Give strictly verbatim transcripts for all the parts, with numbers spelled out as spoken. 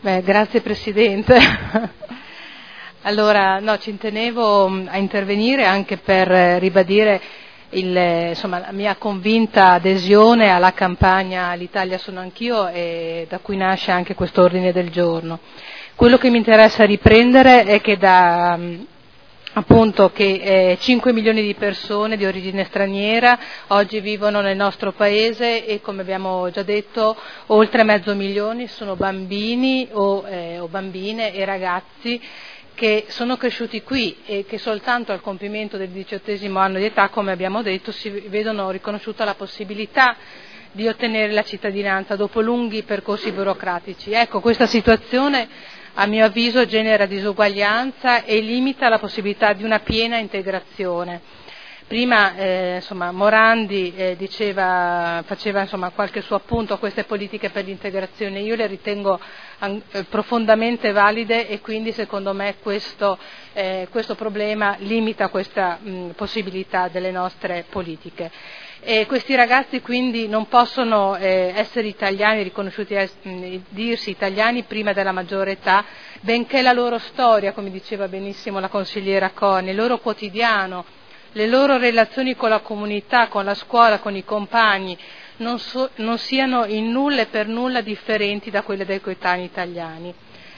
Beh, grazie Presidente. Allora, no, ci tenevo a intervenire anche per ribadire il, insomma, la mia convinta adesione alla campagna L'Italia sono anch'io, e da cui nasce anche questo ordine del giorno. Quello che mi interessa riprendere è che da appunto che eh, cinque milioni di persone di origine straniera oggi vivono nel nostro paese e, come abbiamo già detto, oltre mezzo milione sono bambini o, eh, o bambine e ragazzi che sono cresciuti qui e che soltanto al compimento del diciottesimo anno di età, come abbiamo detto, si vedono riconosciuta la possibilità di ottenere la cittadinanza dopo lunghi percorsi burocratici. Ecco, questa situazione a mio avviso genera disuguaglianza e limita la possibilità di una piena integrazione. Prima eh, insomma, Morandi eh, diceva, faceva insomma, qualche suo appunto a queste politiche per l'integrazione, io le ritengo an- profondamente valide e quindi secondo me questo, eh, questo problema limita questa mh, possibilità delle nostre politiche. E questi ragazzi quindi non possono eh, essere italiani, riconosciuti, eh, dirsi italiani prima della maggiore età, benché la loro storia, come diceva benissimo la consigliera Coni, il loro quotidiano, le loro relazioni con la comunità, con la scuola, con i compagni, non, so, non siano in nulla e per nulla differenti da quelle dei coetanei italiani.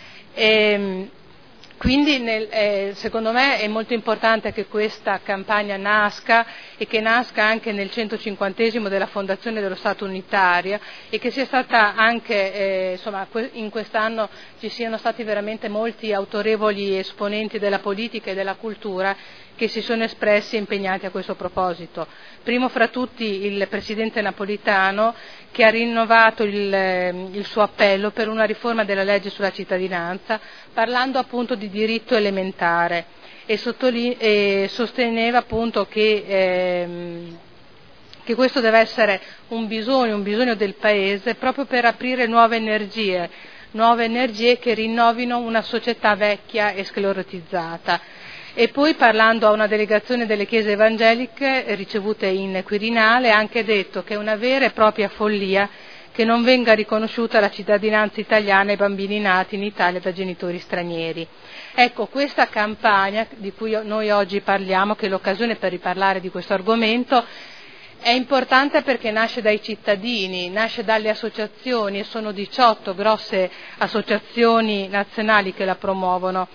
E, Quindi nel, eh, secondo me è molto importante che questa campagna nasca e che nasca anche nel centocinquantesimo della fondazione dello Stato unitario e che sia stata anche, eh, insomma, in quest'anno ci siano stati veramente molti autorevoli esponenti della politica e della cultura che si sono espressi e impegnati a questo proposito. Primo fra tutti il Presidente Napolitano, che ha rinnovato il, il suo appello per una riforma della legge sulla cittadinanza, parlando appunto di diritto elementare e, sottoline- e sosteneva appunto che, ehm, che questo deve essere un bisogno, un bisogno del Paese proprio per aprire nuove energie, nuove energie che rinnovino una società vecchia e sclerotizzata. E poi, parlando a una delegazione delle chiese evangeliche ricevute in Quirinale, ha anche detto che è una vera e propria follia che non venga riconosciuta la cittadinanza italiana ai bambini nati in Italia da genitori stranieri. Ecco, questa campagna di cui noi oggi parliamo, che è l'occasione per riparlare di questo argomento, è importante perché nasce dai cittadini, nasce dalle associazioni, e sono diciotto grosse associazioni nazionali che la promuovono.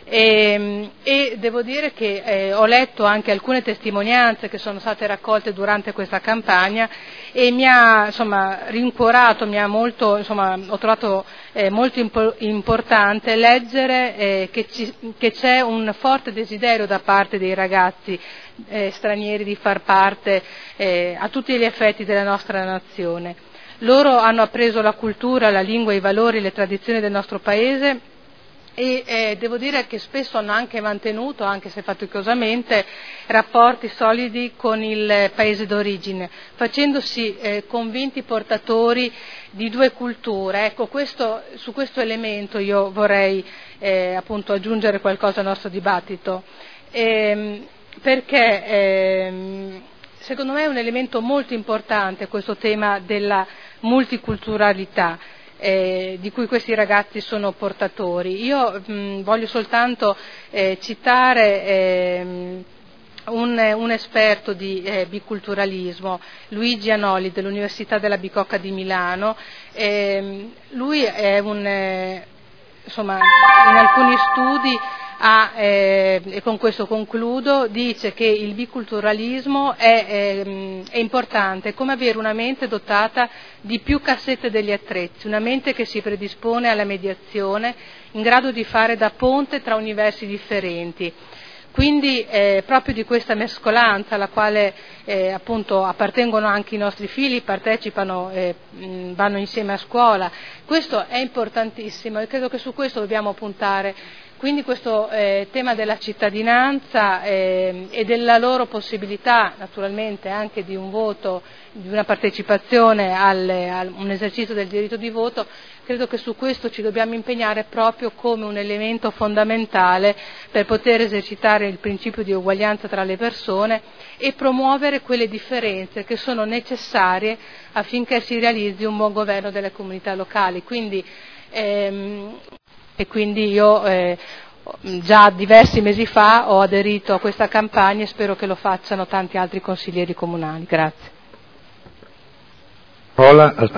E, e devo dire che eh, ho letto anche alcune testimonianze che sono state raccolte durante questa campagna e mi ha insomma rincuorato, mi ha molto, insomma, ho trovato eh, molto impo- importante leggere eh, che, ci, che c'è un forte desiderio da parte dei ragazzi eh, stranieri di far parte eh, a tutti gli effetti della nostra nazione. Loro hanno appreso la cultura, la lingua, i valori, le tradizioni del nostro paese e eh, devo dire che spesso hanno anche mantenuto, anche se faticosamente, rapporti solidi con il paese d'origine, facendosi eh, convinti portatori di due culture. Ecco, questo, su questo elemento io vorrei eh, appunto aggiungere qualcosa al nostro dibattito, ehm, perché ehm, secondo me è un elemento molto importante questo tema della multiculturalità. Eh, di cui questi ragazzi sono portatori. Io mh, voglio soltanto eh, citare eh, un, un esperto di eh, biculturalismo, Luigi Anoli dell'Università della Bicocca di Milano. Eh, lui è un, eh, insomma, in alcuni studi ha, eh, e con questo concludo, dice che il biculturalismo è, è, è importante, è come avere una mente dotata di più cassette degli attrezzi, una mente che si predispone alla mediazione, in grado di fare da ponte tra universi differenti. Quindi eh, proprio di questa mescolanza alla quale eh, appunto appartengono anche i nostri figli, partecipano, eh, mh, vanno insieme a scuola, questo è importantissimo e credo che su questo dobbiamo puntare. Quindi questo eh, tema della cittadinanza eh, e della loro possibilità, naturalmente anche di un voto, di una partecipazione al, a un esercizio del diritto di voto, credo che su questo ci dobbiamo impegnare proprio come un elemento fondamentale per poter esercitare il principio di uguaglianza tra le persone e promuovere quelle differenze che sono necessarie affinché si realizzi un buon governo delle comunità locali. Quindi E, e quindi io eh, già diversi mesi fa ho aderito a questa campagna e spero che lo facciano tanti altri consiglieri comunali. Grazie.